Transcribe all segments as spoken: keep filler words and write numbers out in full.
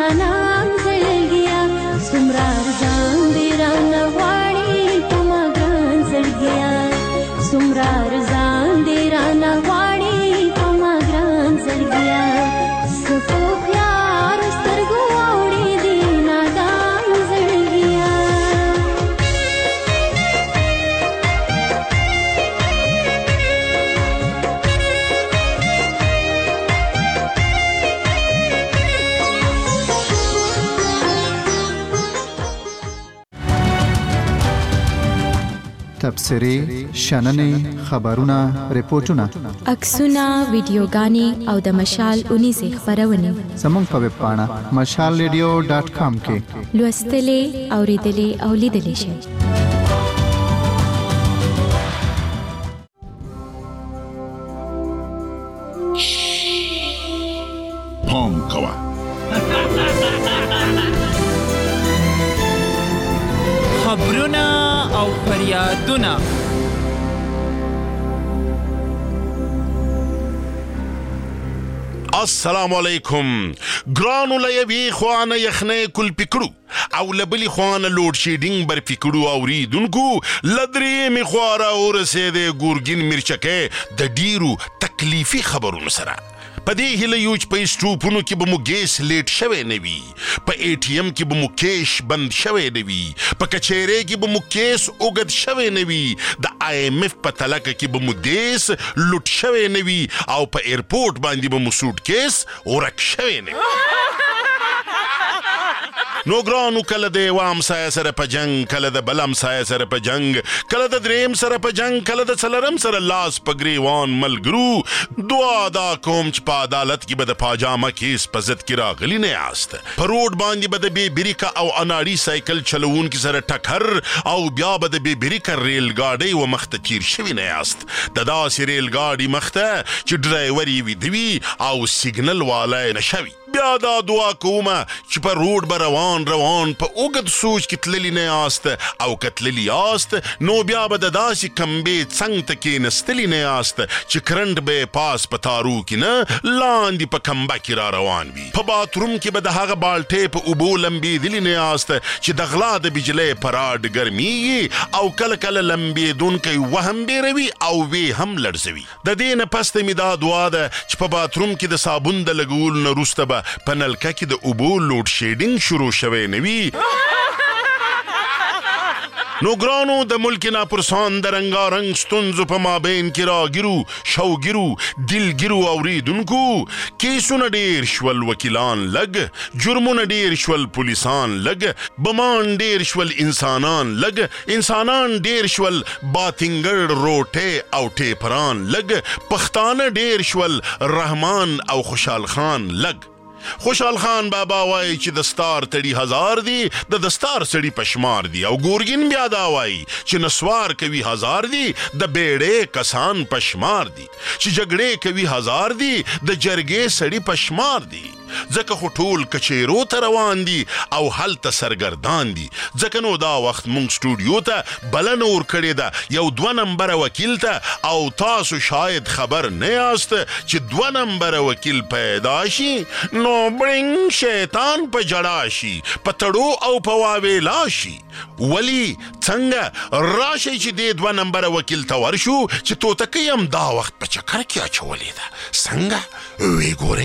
جانان زړګیا څومره ارزان دی رانه غواړي په ما ګران زړګیا څومره ارزان دی رانه غواړي په ما ګران زړګیا څه په هوښیارو سترګو اوړي دي نادان زړګیا تبصرې، شننې، خبرونه، ریپورټونه، عکسونه، ویډیوګانې او د مشال اونیزې خپرونې زموږ په ویب پاڼه مشال ریډیو ډاټ کام کې لوستلې، اورېدلې او لیدلې شئ. پام کوه. خبرونه او فریادونه السلام علیکم. ګرانو له یوې خوانه یخنۍ کلپي کړو او له بلې خوانه لوډ شیډینګ برفي کړو اورېدونکو له درېیمې خوا راورسېدی ګورګین میرچکی د ډېرو تکلیفي خبرونو سره. په دې هیله یو چې په اسټوپونو کې به مو ګیس لیټ شوی نه وي، په اے ټي ایم کې به مو کیش بند شوی نه وي، په کچېرې کې به مو کیس اوږد شوی نه وي، د آی ایم ایف په تلکه کې به مو دیس لوټ شوی نه وي او په ایرپورټ باندې به مو سوټ کیس ورک شوی نه وي. نو ګرانو کله د یوه همسایه سره په جنګ، کله د بل همسایه سره په جنګ، کله د درېیم سره په جنګ، کله د څلرم سره لاس په ګریوان ملګرو، دعا دا کوم چې په عدالت کې به د پاجامه کیس په ضد کې راغلي نه یاست. په روډ باندې به د بې بریکه او اناړي سایکل چلوونکي سره ټکر او بیا به د بې بریکه ریل ګاډۍ و مخته تیر شوي نه یاست. د داسې ریل ګاډي مخته چې ډرایور یې ویده وي او سیګنل والا یې نشه وي. بیا دا دعا کومه چې په روډ به روان روان په اوږد سوچ کې تللي نه یاست او که تللي یاست نو بیا به د داسې کمبې څنګ ته کېنستلي نه یاست چې کرنټ به یې پاس په تارو کې نه لاندې په کمبه کې را روان وي. په باتروم کې به د هغه بالټۍ په اوبو لمبېدلي نه یاست چې د غلا د بجلۍ په راډ ګرمیږي او کله کله لمبېدونکی وهم بیروي او وی هم لړزوي. د دې نه پس ته مې دا دعا ده چې په باتروم کې د صابون د لګولو نه وروسته به په نلکه کې د اوبو لوډ شیډینګ شروع شوی نه وي. نو ګرانو د ملک ناپرسان د رنګارنګ ستونزو په مابین کې راګیرو شوګیرو دلګیرو اوریدونکو کیسونه ډیر شول، وکیلان لګ، جرمونه ډیر شول، پولیسان لګ، بمان ډیر شول، انسانان لګ، انسانان ډیر شول، باتنګړ روټې او ټیپران لګ، پښتانه ډیر شول، رحمان او خوشحال خان لګ. خوشحال خان بابا وای چې دستار تړي هزار دي د دستار سړي پشمار دي او ګورګین بیا دا وای چې نسوار کوي هزار دي د بیړې کسان پشمار دي چې جګړې کوي هزار دي د جرګې سړي پشمار دي. ځکه خو ټول کچېرو ته روان دي او هلته سرګردان دي. ځکه نو دا وخت مونږ سټوډیو ته بلنه ورکړې ده یو دوه نمبره وکیل ته او تاسو شاید خبر نه یاست چې دوه نمبره وکیل پیدا شي نو برنګ شیطان په جړا شي، په تړو او په واویلا شي. ولی څنګه راشي چې دې دوه نمبره وکیل ته ورشو چې توتکۍ هم دا وخت په چکر کې اچولې ده. څنګه وی ګورئ.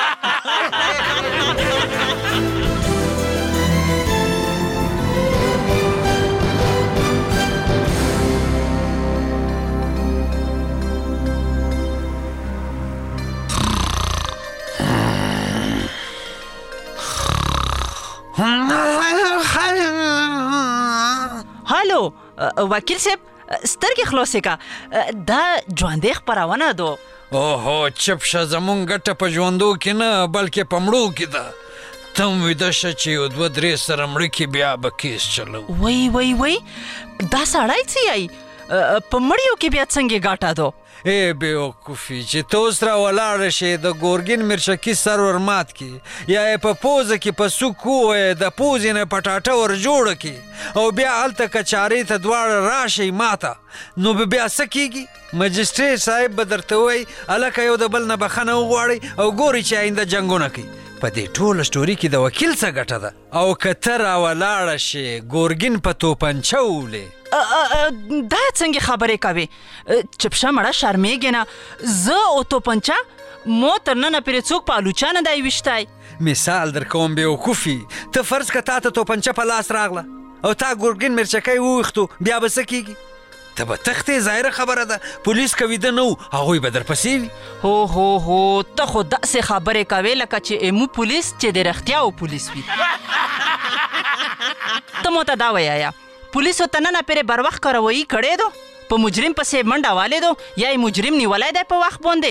هالو وکیل صاحب سترګې خلاصې کا دا ژوندۍ خپرونه ده. اوهو چپ شه، زمونږ ګټه په ژوندو کې نه بلکې په مړو کې ده. تم ویده شه چې یو دوه درې سره مړه کې بیا به کیس چلو. وای وای وای دا سړی څه یای په مړیو کې بیا څنګه ګټه ده؟ ای بیوقوفي چې ته اوس را ولاړه شې د ګورګین میرچکي سر ور مات کړي یا یې په پوزه کې په سوک ووایې د پوزې نه پټاټه ور جوړه کړي او بیا هلته کچارې ته دواړه راشئ ماته نو به بیا څه کېږي؟ مجسټریټ صاحب به درته وایي هلکه یو د بل نه بخښنه وغواړئ او ګورئ چې آینده جنګونه کوي. په دې ټوله سټوري کې د وکیل څه ګټه ده؟ او که ته راولاړه شې ګورګین په توپنچه ولې. دا څنګه خبرې کوې؟ چپشه مړه شرمېږې نه. زه او توپنچه مو تر ننه پرې څوک په الوچه نه دی ویشتی. مثال در کوم بیوقوفي، ته فرض که تا ته توپنچه په لاس راغله او تا ګورګین مرچکی وویښتو، بیا به څه کېږي؟ ته به تختې، ظاهره خبره ده. پولیس که ویده نه وو هغوی به در پسې وي. هو هو هو ته خو داسې خبرې کوې لکه چې ایمو پولیس چې د رښتیاو پولیس وي. ته مو ته دا ویایه پولیسو ته ننه پرې بر وخت کاروایي کړې دو؟ په مجرم پسې منډه والې دو یا یې مجرم نیولی دی په وخت باندې؟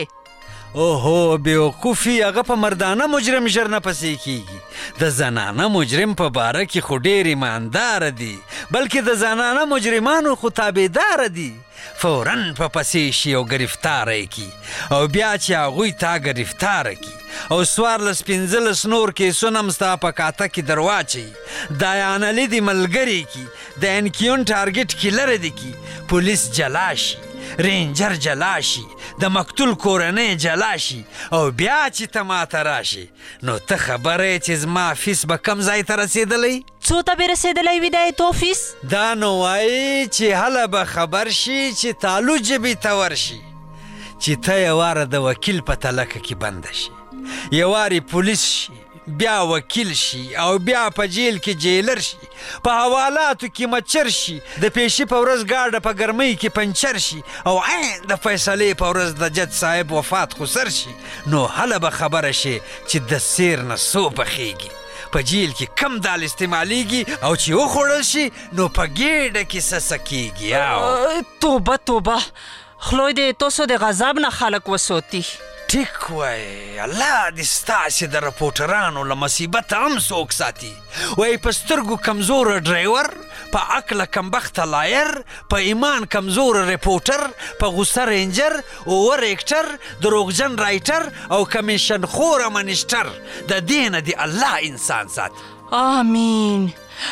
اوهو بیوقوفي، هغه په مردانه مجرم ژر نه پسې کیږي. د زنانه مجرم په باره کې خو ډېر ایمانداره دي، بلکې د زنانه مجرمانو خو تابعداره دي. فوراً په پسې شي او ګرفتاره یې کي، او بیا چې هغوی تا ګرفتاره کي او څوارلس پنځلس نور کیسونه هم ستا په کاته کې در واچوي، دا یانلي دې ملګري کي، د انکیون ټارګټ کیلر دې کي، پولیس جلا شي، رینجر جلا شي، د مقتول کورنۍ جلا شي، او بیا چې ته ماته راشي نو ته خبره چې زما فیس به کم ځای ته رسېدلی؟ څو ته به رسېدلی وي دی تو فیس؟ دا نو وایي چې هله به خبر شي چې تالو جبې ته ورشي چې ته یې واره د وکیل په تلکه کې بنده شي، یې وارې پولیس شي، بیا وکیل شي، او بیا په جیل کې جیلر شي، په حوالاتو کې مچر شي، د پیشي په ورځ ګاډه په ګرمۍ کې پنچر شي، او عین د فیصلې په ورځ د جج صاحب وفات خسر شي، نو هله به خبره شي چې د سیر نه څو پخېږي، په جیل کې کم دال استعمالیږي، او چې وخوړل شي نو په ګېډه کې څه څه کېږي. توبه توبه، خلوی دې تاسو د غضب نه خلک وساتي. ټیک وای، الله دې ستاسې د رپورټرانو له مصیبته هم څوک ساتي. وایي په سترګو کمزوره ډرایور، په عقله کمبخته لایر، په ایمان کمزوره رپورټر، په غوسه رینجر، اوور ایکټر، دروغجن رایټر او کمیشن خوره منیسټر، د دې نه دې الله انسان ساتي. آمین.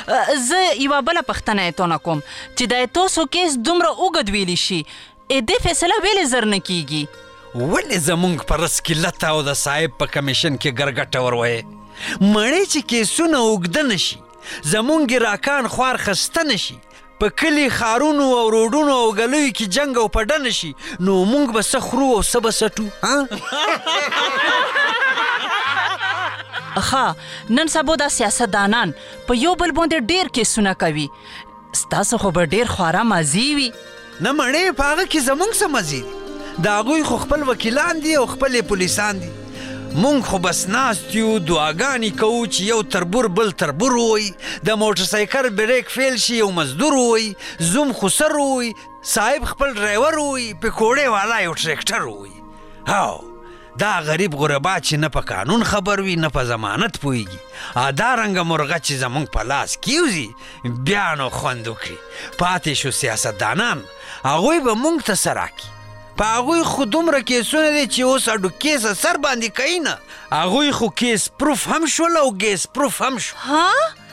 زه یوه بله پوښتنه یې تونه کوم چې د تاسو کیس دومره اوږد ویلی شي، دې فیصله ولې زر نه کیږي؟ ولې زمونږ په رس کې لته او د صاحب په کمیشن کې ګرګټه وروایې؟ مړې چې کیسونه اوږده نه شي، زمونږ ګراکان خوار خسته نه شي، په کلي ښارونو او روډونو او ګلیو کې جنګ او پډه نه شي، نو مونږ به څه خورو او څه به څټو؟ ښه، نن سبا دا سیاستدانان په یو بل باندې ډېر کیسونه کوي، ستاسو خو به ډېر خواره مزې وي. نه مړې، په هغه کې زمونږ څه مزې دي؟ د هغوی خو خپل وکیلان دي او خپل پولیسان دي، مونږ خو بس ناست یو، دعاګانې کوو چې یو تربور بل تربور ووایي، د موټرسایکل بریک فیل شي یو مزدور ووایي، زوم خسر ووایي، صاحب خپل ډرایور ووایي، پکوړې والا یو ټریکټر ووایي. هاو دا غریب غربا چې نه په قانون خبر وي نه په ضمانت پوهېږي، دا رنګه مرغه چې زمونږ په لاس کېوځي بیا نو خوند وکړي. پاتې شو سیاستدانان، هغوی به مونږ ته څه راکړي؟ په هغوی خو دومره کیسونه دی چې اوس اډو کیسه سر باندې کوي نه، هغوی خو کیس پروف هم شول او ګیس پروف هم شو. ها؟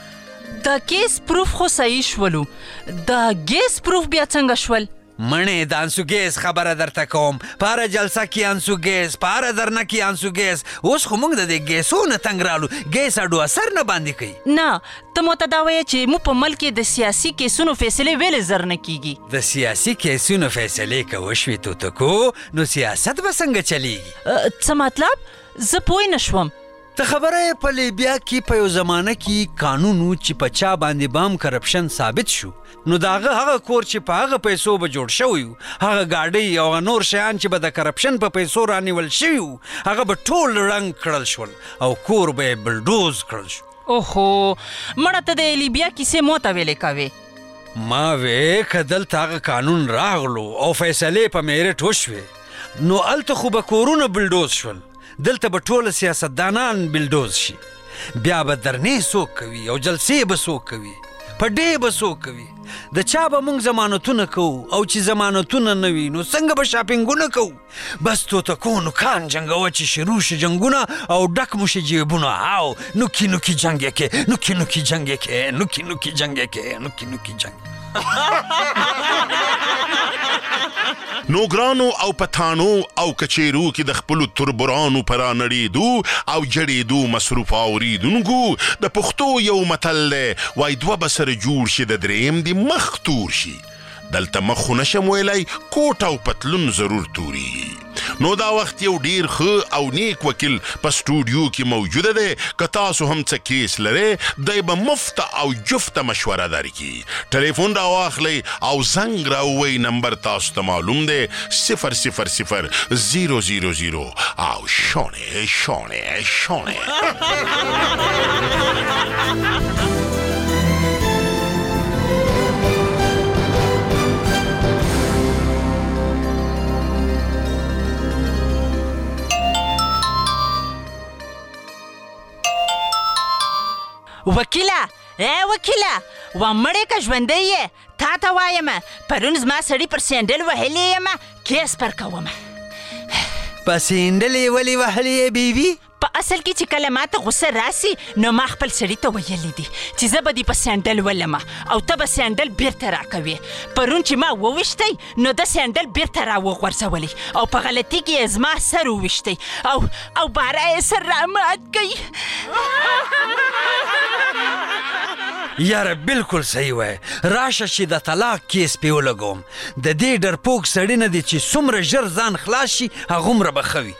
د کیس پروف خو صحیح شولو، د ګیس پروف بیا څنګه شول؟ مڼې د انسو ګیس خبره درته کوم، په هره جلسه کې انسو ګیس، په هره درنه کې انسو ګیس. اوس خو موږ د دې ګیسو نه تنګ رالو، ګیس اډو اثر نه باندې کوي. نه، ته مو ته دا وایه چې موږ په ملک کې د سیاسي کیسونو فیصلې ولې زر نه کیږي؟ د سیاسي کیسونو فیصلې که وشوې توتکو، نو سیاست به څنګه چلیږي؟ څه مطلب؟ زه پوه نه شوم. ته خبره یې په لیبیا کې په یو زمانه کې قانون و چې په چا باندې بام کرپشن ثابت شو، نو د هغه هغه کور چې په هغه پیسو به جوړ شوی و، هغه ګاډۍ او نور شیان چې به د کرپشن په پیسو رانیول شوي و، هغه به ټول رنګ کړل شول او کور به یې بلډوز کړل شو. اوهو، مړه ته د لیبیا کیسې مو ته ویلې کوې؟ ما وې که دلته هغه قانون راغلو او فیصلې په میرټ وشوې، نو هلته خو به کورونه بلډوز شول، دلته به ټوله سیاستدانان بلډوز شي، بیا به درنې څوک کوي او جلسې به څوک کوي، پډې به څوک کوي، د چا به موږ ضمانتونه کوو، او چې ضمانتونه نه وي نو څنګه به شاپینګونه کوو؟ بس توتکو نوکان جنګوه چې شروع شي جنګونه او ډک مو شي جیبونه، او نوکي نوکي جنګ یې کې، نوکي نوکي جنګ یې کې، نوکي نوکي جنګ یې کې، نوکي نوکي جنګ. نو ګرانو او پتانو او کچېرو کې د خپلو تربورانو په رانړېدو او جړېدو مصروف اورېدونکو د پښتو یو متل دی وایي دوه به سره جوړ شي د درېیم د مخ تور شي دلته مخ خو نشم ویلی کوټ او پتلون ضرور توري نو دا وخت یو ډیر ښه او نیک وکیل په سټوډیو کې موجوده دی که تاسو هم څه کیس لرئ دی به مفته او جفته مشوره درکړي ټلیفون راواخلئ او زنګ راووئ نمبر تاسو ته معلوم دی صفر صفر صفر زیرو زیرو زیرو او شانې شانې شانې وکیله ای وکیله و مړې که ژوندی یې تا ته وایم پرون زما سړي پر سینډل وهلی یم کیس پر کوم په سینډل یې ولې وهلی یې بیبي په اصل کې چې کله ما ته غوسه راسي نو ما خپل سړي ته ویلی دي چې زه به دې په سینډل ولمه او ته به سینډل بیرته راکوې پرون چې ما وویشتی نو د سینډل بیرته راوغورځولی او په غلطي کې یې زما سر وویشتی او او باره یې سر رامات کوي یاره بالکل صحیح وای راشه چې د طلاق کیس پې ولګوم د دې ډرپوک سړي نه دی چې څومره ژر ځان خلاص شي هغومره به ښه وي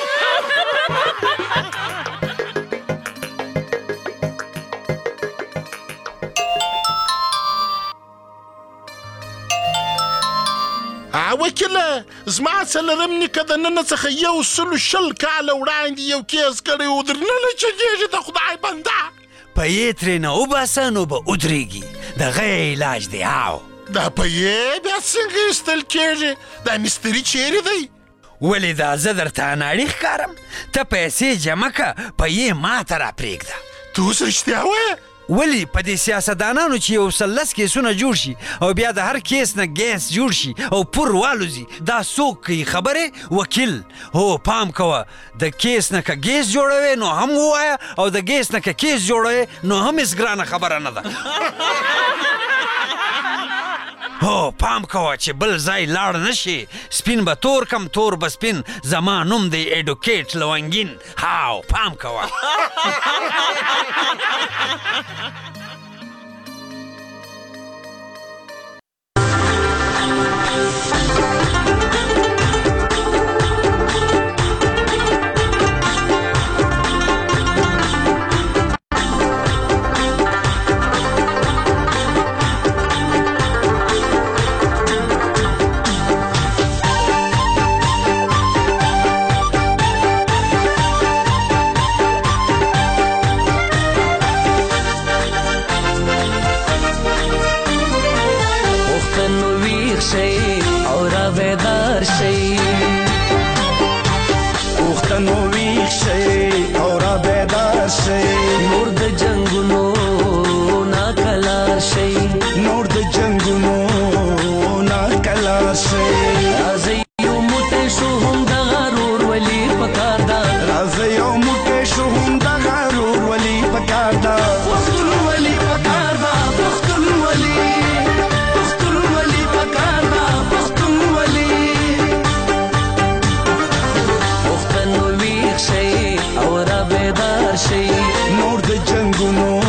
وکیله زما څه لرم نیکه د ننه څخه یو سلو شل کاله وړاندې یو کیس کړی و درننه چغېږي د خدای بنده په یې ترېنه وباسه نو به ودرېږي د غی علاج دی هاو دا په یې بیا څنګه ایستل کېږي دا مستري چیرې دی ولې دا زه درته اناړي ښکارم ته پیسې جمع که په یې ما ته راپرېږده ته اوس رښتیا وایه ولی په دې سیاستدانانو چې یو سلس کیسونه جوړ شي او بیا د هر کیس نه ګیس جوړ شي او پر والوزي دا څوک کوي خبرې وکیل هو پام کوه د کیس نه که ګیس جوړوې نو هم ووایه او د ګیس نه که کیس جوړوې نو هم هېڅ ګرانه خبره نه ده هو پام کوه چې بل ځای لاړ نه شي سپین به تور کم تور به سپین زما نوم دی ایډوکیټ لونګین هاو پام کوه نور د جنگونو